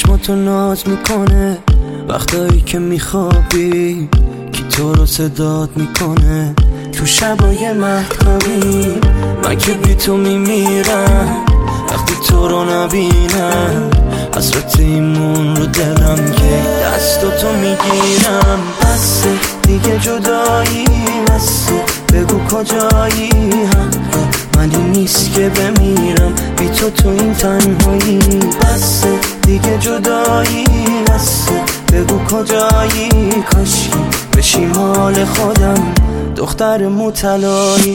چشماتو ناز میکنه وقتایی که میخوابی، کی تو رو صدات میکنه تو شبای مهتابی. من که بی تو میمیرم وقتی تو رو نبینم، حسرت ایمون رو دلم که دستاتو میگیرم. بسه دیگه جدایی، بسه بگو کجایی، منی نیست که بمیرم بی تو این تنهایی. بسه دیگه جدایی، بسه بگو کجایی، کاشکی بشی مال خودم دختر موطلایی.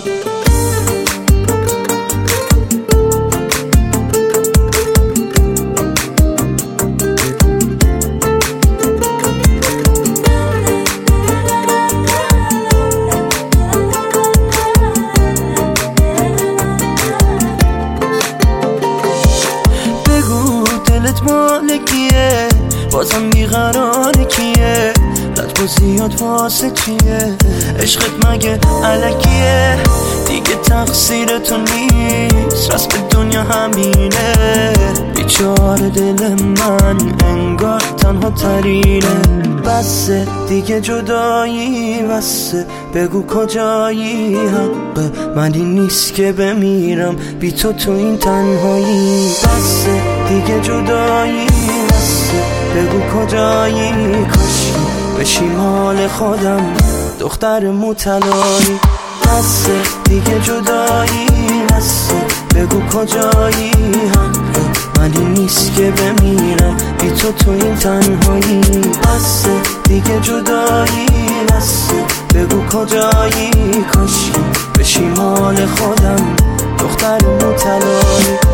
مال کیه بازم بیقرار کیه، لطف زیاد واسه چیه، عشقت مگه علکیه، دیگه تقصیر تو نیست، راست به دنیا همینه. بیچاره دل من انگار تنها ترینه. بسه دیگه جدایی، بسه بگو کجایی، حق منی نیست که بمیرم بی تو این تنهایی. بسه دیگه جدایی، بسه بگو کجایی، کاشکی بشی مال خودم دختر موطلایی. بسه دیگه جدایی، بسه بگو کجایی، منی نیست که بمیرم بی تو این تنهایی. بسه دیگه جدایی، بسه بگو کجایی، کاشکی بشی مال خودم دختر موطلایی.